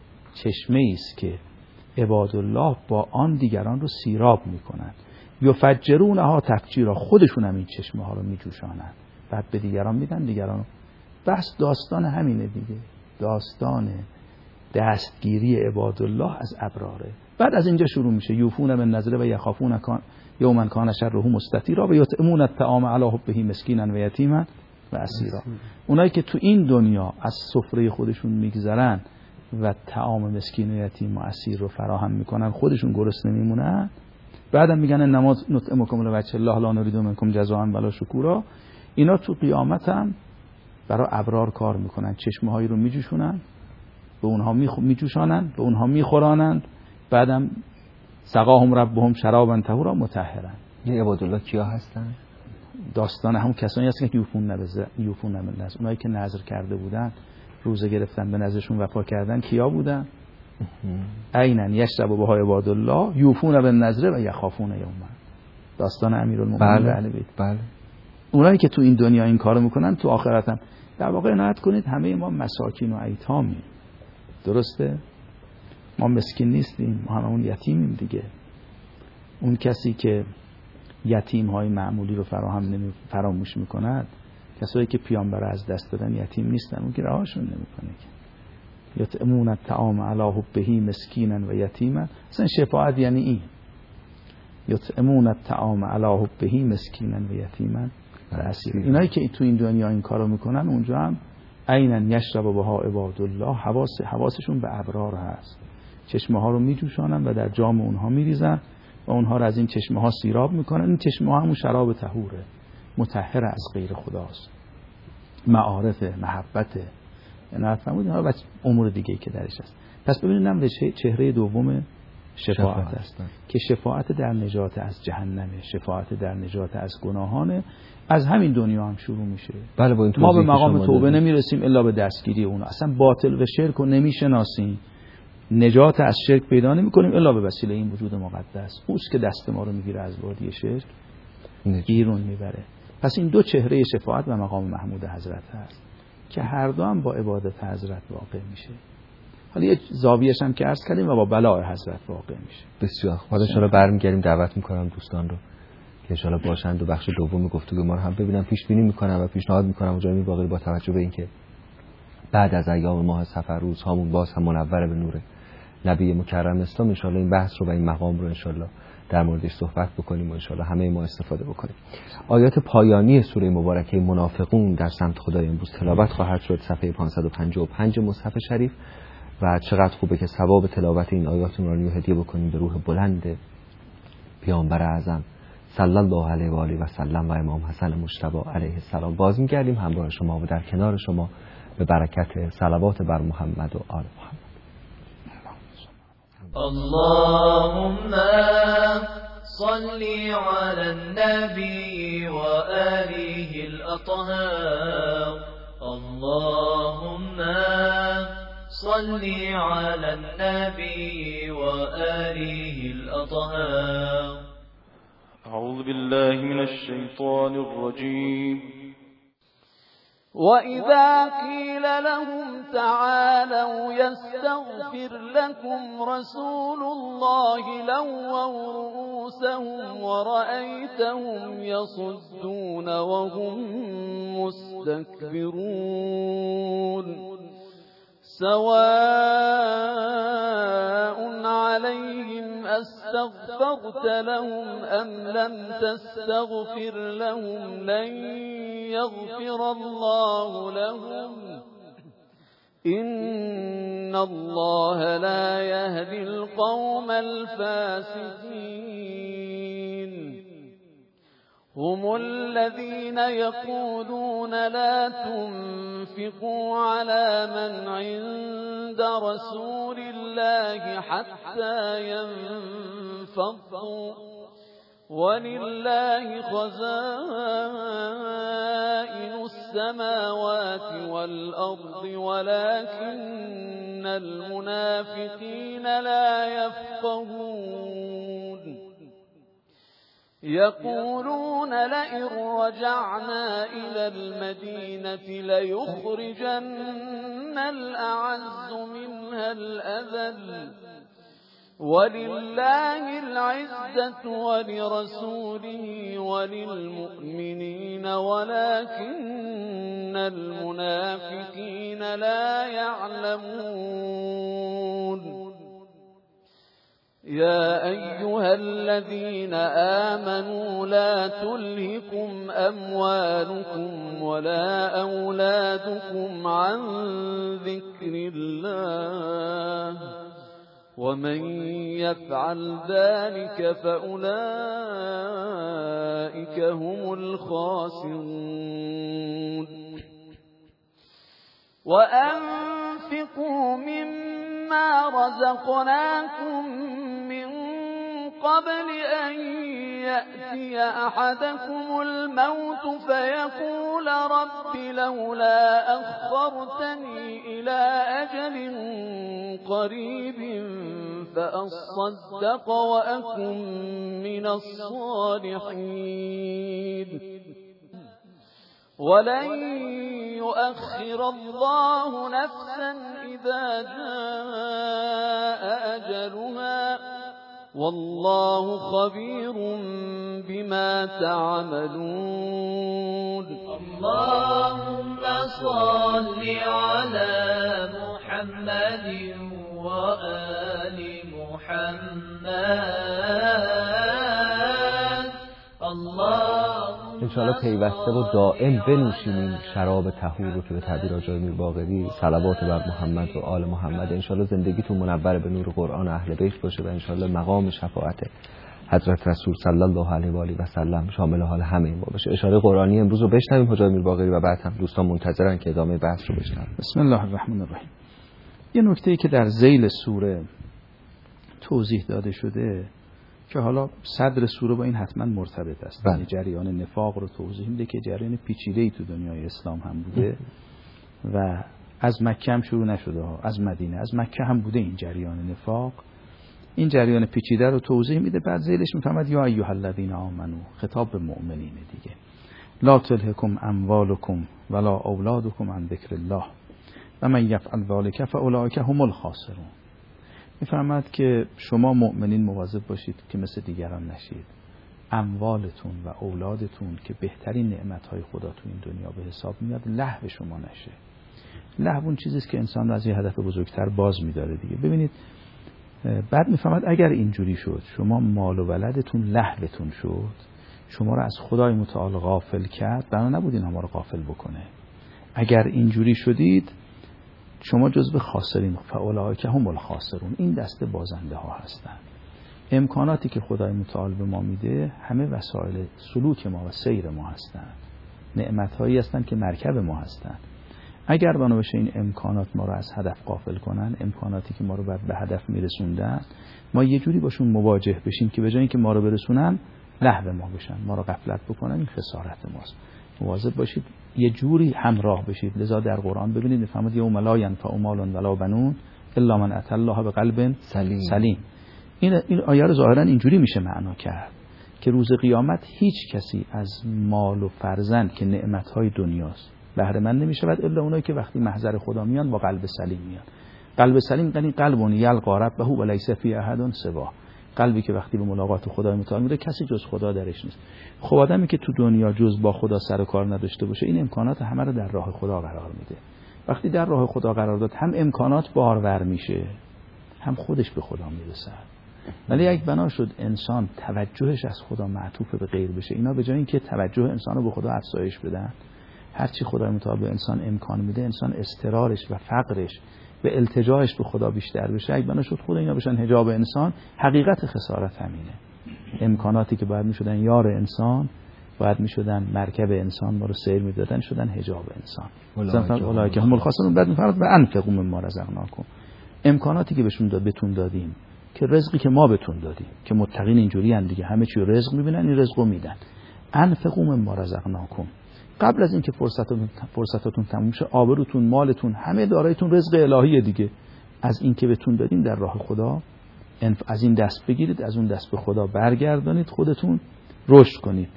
چشمه است که عباد الله با آن دیگران رو سیراب میکنن. یفجرونها تفجیرا، خودشون هم این چشمه ها رو میجوشانن بعد به دیگران میدن، دیگران. بس داستان همینه دیگه، داستان دستگیری عباد الله از ابراره. بعد از اینجا شروع میشه یوفون بالنذر و یخافون یوما کان شره مستطیرا و یطعمون الطعام علی حبه مسکینا و یتیما و اسیرا. اونایی که تو این دنیا از سفره خودشون میگذرن و طعام مسکین و یتیم و اسیر رو فراهم میکنن، خودشون گرسنه میمونن، بعدم میگن انما نطعمکم لوجه الله لا نرید منکم جزاء ولا شکورا. اینا تو قیامت هم برای ابرار کار میکنن، چشمه هایی رو میجوشونن، به اونها میجوشانن، به اونها میخورانند، بعدم سقاهم ربهم شرابا طهورا مطهرا.
این عباد الله کیا هستن؟
داستان هم کسانی هستن که یوفون بالنذر، اونایی که نذر کرده بودن، روزه گرفتن، به نذرشون وفا کردن، کیا بودن؟ عینا یشرب بها عباد الله یوفون بالنذر و یخافون یوما. داستان امیرالمومنین اهل بیت.
بله.
اونایی که تو این دنیا این کارو میکنن تو آخرت هم. در واقع عنایت کنید همه ما مساکین و ایتامیم. درسته؟ ما مسکین نیستیم، ما هممون یتیمیم دیگه. اون کسی که یتیم های معمولی رو فراموش میکند، کسایی که پیامبر از دست دادن یتیم نیستن، اون که رهاشون نمیکنه. یطعمون الطعام علی حبه مسکینا و یتیما. اصلا شفاعت یعنی این، یطعمون الطعام علی حبه مسکینا و یتیما و اسیرا. اینایی که تو این دنیا این کارو میکنن اونجا هم عینا یشرب بها عباد الله، حواسشون به ابرار هست، چشمه ها رو میجوشانن و در جام اونها میریزن و اونها رو از این چشمه ها سیراب میکنن. این چشمه ها همون شراب طهوره، مطهر از غیر خداست، معارف، محبت، عنایت فرمودید و امور دیگه که درش هست. پس ببینید به چهره دوم شفاعت است که شفاعت در نجات از جهنمه، شفاعت در نجات از گناهانه. از همین دنیا هم شروع میشه.
بله، با این
ما به مقام توبه نمیرسیم الا به دستگیری اون. اصلا باطل و شرک رو نمیشناسیم، نجات از شرک پیدا نمیکنیم الا به وسیله این وجود مقدس. اوست که دست ما رو میگیره از وادی شرک بیرون میبره. پس این دو چهره شفاعت و مقام محمود حضرت هست. که هر دو هم با عبادت حضرت واقع میشه. حالا یه زاویه‌اش هم که عرض کردیم و با بلای حضرت واقع میشه.
بسیار خوب. حالا ان شاءالله برمیگردیم، دعوت میکنم دوستان رو که ان شاءالله باشند و بخش دوم گفتگو ما رو هم ببینم. پیش بینی میکنم و پیشنهاد میکنم حاج امیر باقری با توجه به اینکه بعد از ایام ماه صفر روزهامون باز هم منور به نور نبی مکرم اسلام، ان شاءالله این بحث رو و این مقام رو ان شاءالله در موردش صحبت بکنیم و ان شاءالله همه ما استفاده بکنیم. آیات پایانی سوره مبارکه منافقون در سمت خدای امروز تلاوت خواهد شد، صفحه 555 مصحف شریف. و چقدر خوبه که ثواب تلاوت این آیات نورانی رو هدیه بکنیم به روح بلند پیامبر اعظم صلی الله علیه و آله و سلم و امام حسن مجتبی علیه السلام. باز می‌گردیم همراه شما و در کنار شما به برکت صلوات بر محمد و آل محمد.
اللهم صل على النبي وآله الأطهار. اللهم صل على النبي وآله الأطهار.
أعوذ بالله من الشيطان الرجيم.
وَإِذَا قِيلَ لَهُمْ تَعَالَوْا يَسْتَغْفِرْ لَكُمْ رَسُولُ اللَّهِ لَوَّوْا رُءُوسَهُمْ وَرَأَيْتَهُمْ يَصُدُّونَ وَهُمْ مُسْتَكْبِرُونَ سواء عليهم أستغفرت لهم أم لم تستغفر لهم لن يغفر الله لهم إن الله لا يهدي القوم الفاسقين هم الذين يقولون لا تنفقوا على من عند رسول الله حتى ينفضوا ولله خزائن السماوات والأرض ولكن المنافقين لا يفقهون يقولون لئن رجعنا إلى المدينة ليخرجن الأعز منها الأذل ولله العزة ولرسوله وللمؤمنين ولكن المنافقين لا يعلمون يا أيها الذين آمنوا لا تلهكم أموالكم ولا أولادكم عن ذكر الله ومن يفعل ذلك فأولئك هم الخاسرون وأنفقوا مما رزقناكم من قبل أن يأتي أحدكم الموت فيقول رب لولا أخرتني إلى أجل قريب فأصدق وأكن من الصالحين ولن يؤخر الله نفسا إذا جاء أجلها والله خبير بما تعملون
اللهم صل على محمد وآل محمد اللهم
انشاءالله پیوسته و دائم بنوشیم این شراب طهور رو که به تعبیر حاج امیر باقری صلوات بر محمد و آل محمد. انشاءالله زندگیتون منور به نور قرآن و اهل بیت باشه و انشاءالله مقام شفاعت حضرت رسول صلی الله علیه و آله و سلم شامل حال همه ما باشه. اشاره قرآنی امروز رو بشنویم حاج امیر باقری و بعد هم دوستان منتظرن که ادامه بحث رو بشنویم.
بسم الله الرحمن الرحیم. یه نکته‌ای که در ذیل سوره توضیح داده شده که حالا صدر سوره با این حتما مرتبط است. یعنی جریان نفاق رو توضیح میده که جریان پیچیده‌ای تو دنیای اسلام هم بوده و از مکه هم شروع نشده ها، از مدینه، از مکه هم بوده این جریان نفاق. این جریان پیچیده رو توضیح میده. بعد ذیلش میفهمد یا ایها الذین آمنو، خطاب به مؤمنین دیگه. لا تلهکم اموالکم ولا اولادکم عن ذکر الله و من یفعل ذلک فاولئک هم الخاسرون. میفرماد که شما مؤمنین مواظب باشید که مثل دیگران نشید. اموالتون و اولادتون که بهترین نعمتهای خدا تو این دنیا به حساب میاد لهو شما نشه. لهو اون چیزی است که انسان رو از یه هدف بزرگتر باز می‌داره دیگه. ببینید بعد میفهمد اگر اینجوری شد شما مال و ولدتون لهوتون شد، شما رو از خدای متعال غافل کرد، بنا نبود این ما رو غافل بکنه. اگر اینجوری شدید شما جزو خاسرین، فاولئک هم الخاسرون. این دسته بازنده ها هستند. امکاناتی که خدای متعال به ما میده همه وسایل سلوک ما و سیر ما هستند. نعمت‌هایی هستند که مرکب ما هستند. اگر بنا بشه این امکانات ما رو از هدف غافل کنن، امکاناتی که ما رو به هدف میرسوندن، ما یه جوری باشون مواجه بشیم که به جای اینکه ما رو برسونن لهو ما بشن، ما رو غفلت بکنن، این خسارت ماست. مواظب باشید یه جوری همراه بشید. لذا در قرآن ببینید میفرماد یوم لا ینفع مال ولا بنون الا من اتى الله بقلب سلیم. این آیه رو ظاهرا اینجوری میشه معنا کرد که روز قیامت هیچ کسی از مال و فرزند که نعمت‌های دنیاست بهره مند نمیشود الا اونایی که وقتی محضر خدا میان با قلب سلیم میان. قلب سلیم یعنی قلب یلقی ربه و لیس فی احد سوا، قلبی که وقتی به ملاقات خدای متعال میره کسی جز خدا درش نیست. خب آدمی که تو دنیا جز با خدا سر و کار نداشته باشه این امکانات همه رو در راه خدا قرار میده. وقتی در راه خدا قرار داد هم امکانات بارور میشه هم خودش به خدا میرسه. ولی یک بنا شد انسان توجهش از خدا معطوف به غیر بشه، اینا به جای اینکه توجه انسانو به خدا افزایش بدن، هرچی خدای متعال به انسان امکان میده انسان اضطرارش و فقرش به التجاش به خدا بیشتر بشه. یک بنا شد خدا اینا بشن حجاب انسان. حقیقت خسارت همینه. امکاناتی که باید میشدن یار انسان، باید میشدن مرکب انسان، ما رو سیر میدادن، شدن حجاب انسان. اولئک هم الخاسرون. بعد میفرماد و انفقوا مما رزقناکم. امکاناتی که بهتون دادیم، که رزقی که ما بهتون دادیم، که متقین اینجوری ان دیگه، همه چی رزق میبینن این رزقو میدن. انفقوا مما رزقناکم. قبل از اینکه فرصتاتون تموم شه، آبروتون، مالتون، همه داراییتون رزق الهیه دیگه. از این که بهتون دادیم در راه خدا از این دست بگیرید، از اون دست به خدا برگردانید، خودتون رشد کنید.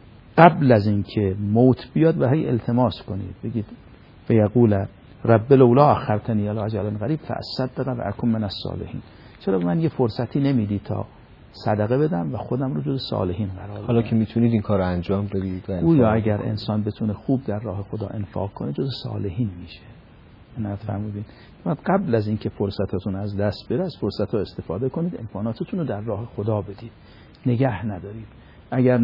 قبل از اینکه موت بیاد و هی التماس کنید، بگید فیقول رب لولا اخرتنی الی اجل قریب فاصدق و اکون من الصالحین. چرا من یه فرصتی نمیدی تا صدقه بدم و خودم رو جز صالحین قرار بدم؟
حالا که میتونید این کار رو انجام بدید.
یا اگر انسان بتونه خوب در راه خدا انفاق کنه جز صالحین میشه. نه فهمیدین؟ قبل از اینکه فرصتتون از دست بره از فرصت‌ها استفاده کنید، امکاناتتون رو در راه خدا بدید. نگه ندارید. اگر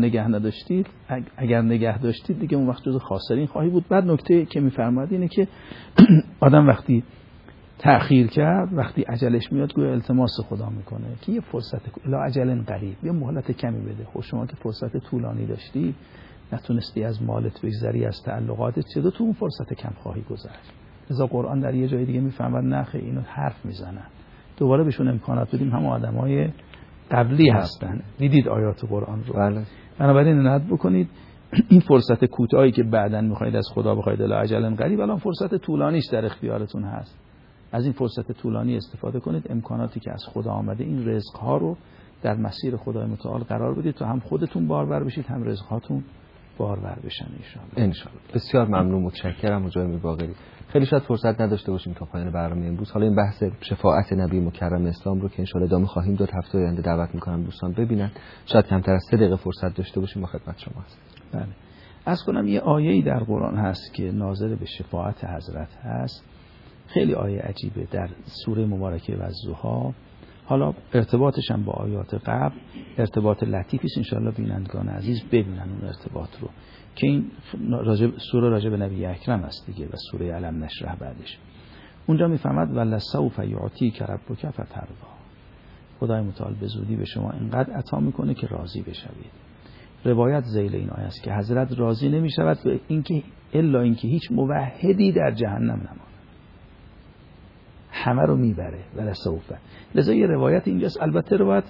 نگه داشتید دیگه اون وقت جز خاسرین خواهی بود. بعد نکته که میفرماد اینه که آدم وقتی تأخیر کرد، وقتی عجلش میاد گویا التماس خدا میکنه که یه فرصت الی اجل قریب، یه مهلت کمی بده. خب شما که فرصت طولانی داشتی، نتونستی از مالت بگذری، از تعلقاتت، چطور تو اون فرصت کم خواهی گذشت؟ لذا قرآن در یه جای دیگه میفهمد نخه اینو حرف میزنن. دوباره بهشون امکانات بدیم، هم آدمای قبلی هستن. دیدید آیات قرآن رو.
بله.
بنابراین عنایت بکنید این فرصت کوتاهی که بعداً میخواید از خدا بخواید الی اجل قریب، الان فرصت طولانیش در اختیارتون هست. از این فرصت طولانی استفاده کنید. امکاناتی که از خدا آمده این رزق‌ها رو در مسیر خدای متعال قرار بدید تا هم خودتون بارور بشید هم رزق‌هاتون بارور بشن ان شاء الله.
بسیار ممنون، متشکرم حاج میرباقری. خیلی شاید فرصت نداشته باشیم تا پایان برنامه امروز. حالا این بحث شفاعت نبی مکرم اسلام رو که ان شاء الله ادامه خواهیم داد، هفته آینده دعوت می‌کنم دوستان ببینن. شاید کمتر از 3 دقیقه فرصت داشته باشیم، با خدمت شما هستیم.
بله. عرض کنم یه آیه‌ای در قرآن هست که ناظر به شفاعت حضرت هست. خیلی آیه عجیبه در سوره مبارکه والضحی. حالا ارتباطش هم با آیات قبل ارتباط لطیفی است، ان شاء الله بینندگان عزیز ببینن اون ارتباط رو که این سوره راجع به نبی اکرم است دیگه و سوره علم نشرح بعدش. اونجا میفهمد ولسوف یعطیک ربک فترضی. خدای متعال به زودی به شما اینقدر عطا میکنه که راضی بشوید. روایت ذیل این آیه است که حضرت راضی نمیشود به اینکه الا اینکه هیچ موحدی در جهنم نماند. همه رو میبره ولسوف. لذا یه روایت اینجاست، البته روایت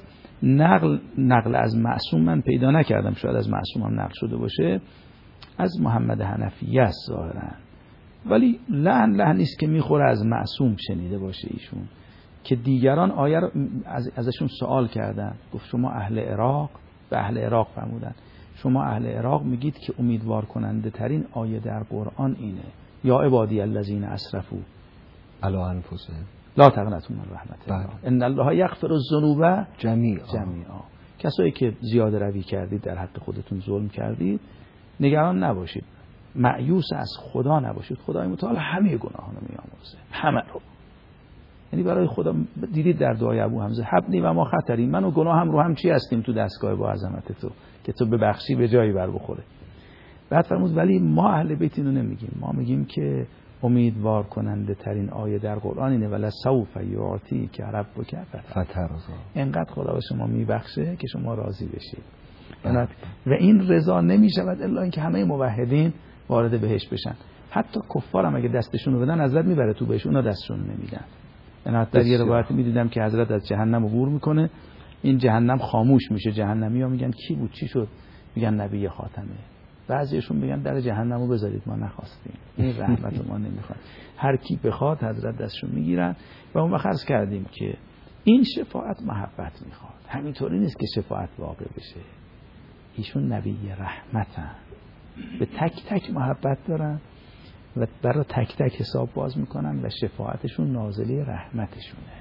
نقل از معصوم من پیدا نکردم، شاید از معصوم هم نقل شده باشه، از محمد حنفیه است ظاهرا، ولی لعن نیست که میخوره از معصوم شنیده باشه ایشون، که دیگران آیه رو ازشون سوال کردن، گفت شما اهل عراق، به اهل عراق فرمودن شما اهل عراق میگید که امیدوار کننده ترین آیه در قرآن اینه یا عبادی الذین اسرفوا
علی انفسهم
لا تقنطوا من رحمت الله ان الله یغفر الذنوب
جمیعا.
کسایی که زیاده روی کردید در حق خودتون ظلم کردید نگران نباشید، مایوس از خدا نباشید. خدای متعال همه گناهانو میآمرزه، همه رو. یعنی برای خدا دیدید در دعای ابو حمزه حبنی و ما خطرین، من و گناه هم رو هم چی هستیم تو دستگاه با عظمت تو که تو ببخشی به جایی بر بخوره. بعد فرمود ولی ما اهل بیت اینو نمیگیم، ما میگیم که امیدوار کننده ترین آیه در قرآن اینه ولا سوف یعطی که ربک فترضا، اینقدر خدا به شما میبخشه که شما راضی بشید. و این رضا نمیشود الا اینکه همه موحدین وارد بهشت بشن. حتی کفار هم اگه دستشون رو بدن حضرت میبره تو بهشت، اونا دستشون رو نمیدن. من در یه روایت میدیدم که حضرت از جهنم عبور میکنه، این جهنم خاموش میشه، جهنمی ها میگن کی بود چی شد، میگن نبی خاتمه. بعضیشون میگن در جهنمو بذارید ما نخواستیم، این رحمت ما نمیخواد. هر کی بخواد حضرت دستشون میگیرن. و اون وقت عرض کردیم که این شفاعت محبت میخواد، همینطوری نیست که شفاعت واقع بشه. ایشون نبی رحمتن، به تک تک محبت دارن و برای تک تک حساب باز میکنن و شفاعتشون نازلی رحمتشونه.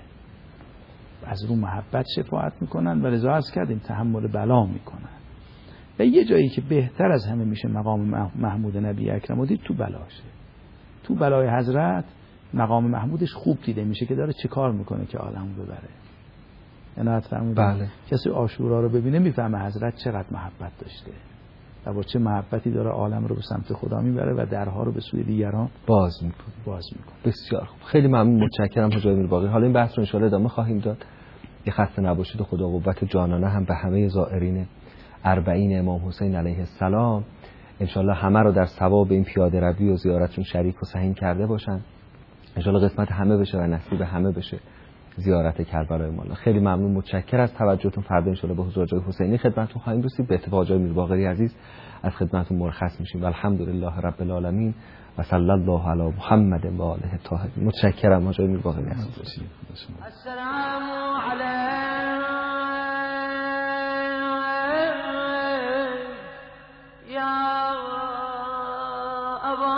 از رو محبت شفاعت میکنن و رضا عرض کردیم تحمل بلا میکنن. و یه جایی که بهتر از همه میشه مقام محمود نبی اکرم دید تو بلاشه. تو بلای حضرت مقام محمودش خوب دیده میشه که داره چه کار میکنه که عالمو ببره. عنایت فرمودید.
بله.
کسی عاشورا رو ببینه میفهمه حضرت چقدر محبت داشته و با چه محبتی داره عالم رو به سمت خدا میبره و درها رو به سوی دیگران باز میکنه.
بسیار خوب، خیلی ممنون، متشکرم حاج میرباقی. حالا این بحث رو ان شاء الله ادامه خواهیم داد. یه خسته نباشید و خدا قوت جانانه هم به همه زائرین اربعین امام حسین علیه السلام. ان شاء الله همه رو در ثواب این پیاده روی و زیارتشون شریک و سهیم کرده باشن. ان شاء الله قسمت همه بشه و نصیب همه بشه زیارت کربلای مولا. خیلی ممنون، متشکرم از توجهتون. فردا ان شاء الله به حضور جای حسینی خدمتتون خواهیم رسید. به اتفاق جای میرباقری عزیز از خدمتتون مرخص میشیم. الحمدلله رب العالمین و صلی الله علی محمد و آله الطاهرین. متشکرم حاج میرباقری عزیز.
السلام علیک یا ابا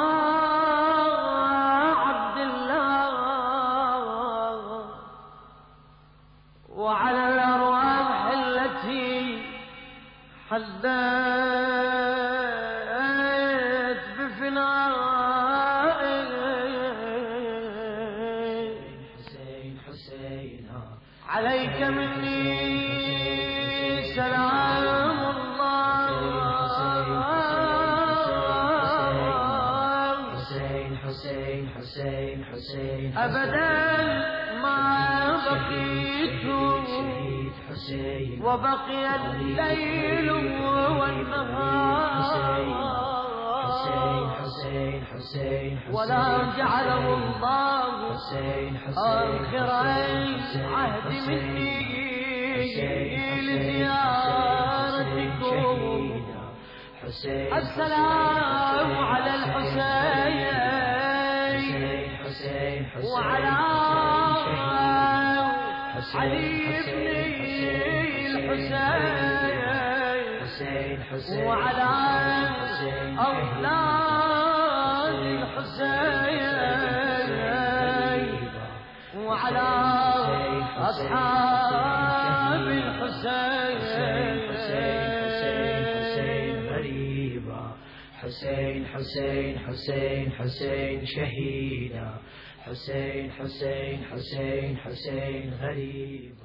عبدالله وعلى الأرواح التي حدثت عليك مني سلام الله حسين حسين حسين حسين أبدا ما بقيت وبقي الليل والنهار ولا جعله الله آخر عهد مني لزيارتكم. السلام على الحسين وعلى علي بن الحسين وعلى أولاد الحسين وعلى أصحاب الحسين. حسين حسين حسين حسين شهيدا حسين حسين حسين حسين غريبا.